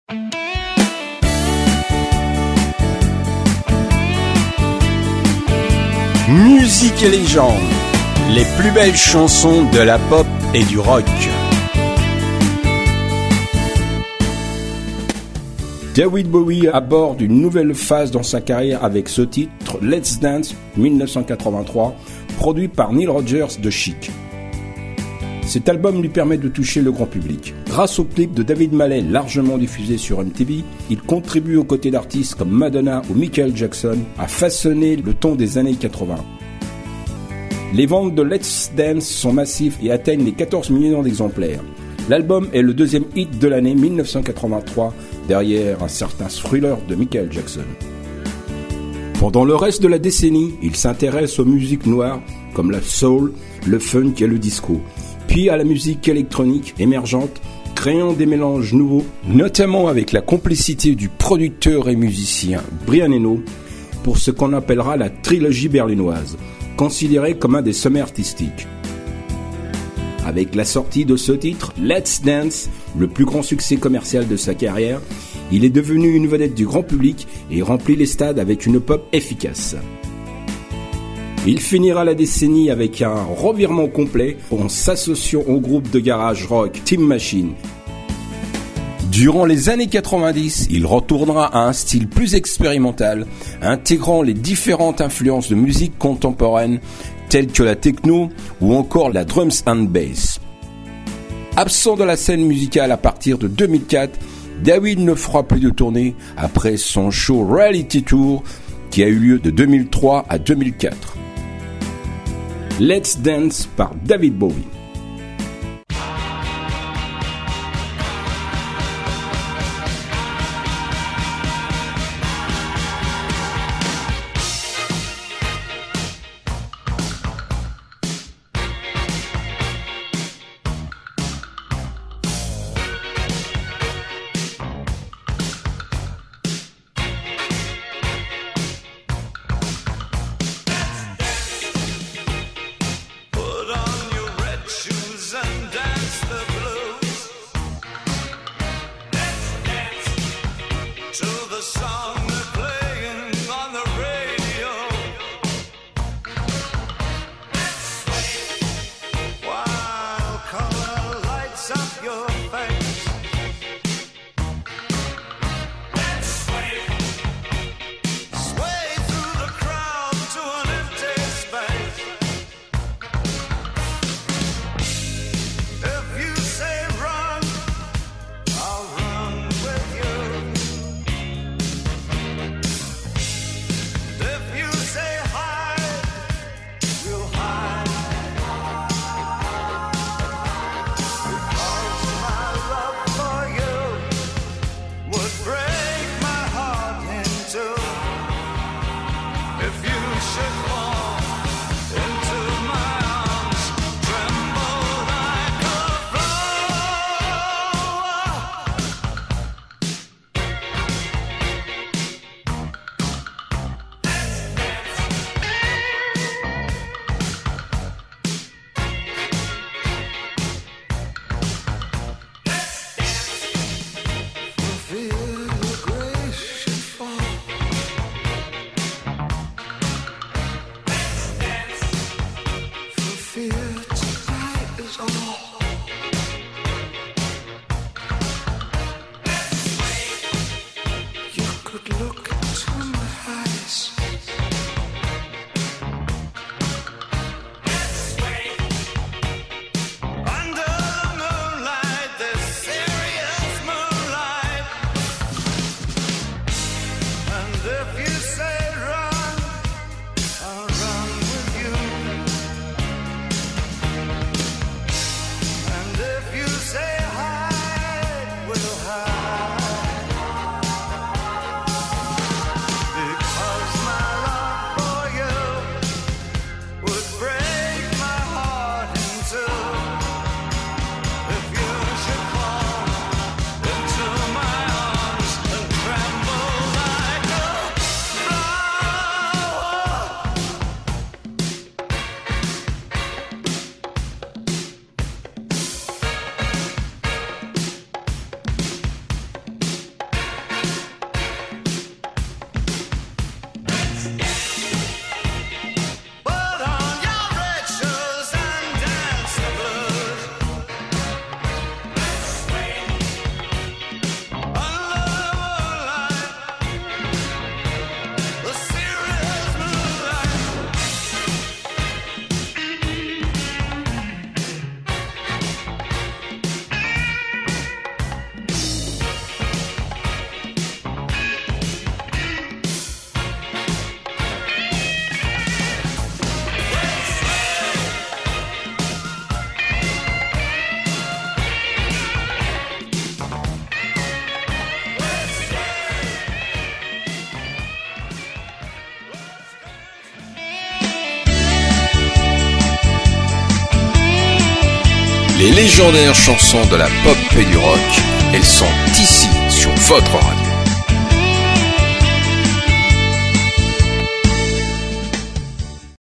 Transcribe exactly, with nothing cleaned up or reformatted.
Musique et légende, les plus belles chansons de la pop et du rock. David Bowie aborde une nouvelle phase dans sa carrière avec ce titre Let's Dance dix-neuf cent quatre-vingt-trois, produit par Nile Rodgers de Chic. Cet album lui permet de toucher le grand public. Grâce au clip de David Mallet largement diffusé sur M T V, il contribue aux côtés d'artistes comme Madonna ou Michael Jackson à façonner le ton des années quatre-vingts. Les ventes de Let's Dance sont massives et atteignent les quatorze millions d'exemplaires. L'album est le deuxième hit de l'année dix-neuf cent quatre-vingt-trois, derrière un certain Thriller de Michael Jackson. Pendant le reste de la décennie, il s'intéresse aux musiques noires comme la soul, le funk et le disco, puis à la musique électronique émergente, créant des mélanges nouveaux, notamment avec la complicité du producteur et musicien Brian Eno, pour ce qu'on appellera la trilogie berlinoise, considérée comme un des sommets artistiques. Avec la sortie de ce titre, Let's Dance, le plus grand succès commercial de sa carrière, il est devenu une vedette du grand public et remplit les stades avec une pop efficace. Il finira la décennie avec un revirement complet en s'associant au groupe de garage rock Team Machine. Durant les années quatre-vingt-dix, il retournera à un style plus expérimental, intégrant les différentes influences de musique contemporaine telles que la techno ou encore la drums and bass. Absent de la scène musicale à partir de deux mille quatre, David ne fera plus de tournée après son show Reality Tour qui a eu lieu de deux mille trois à deux mille quatre. Let's Dance par David Bowie. Les légendaires chansons de la pop et du rock, elles sont ici sur votre radio.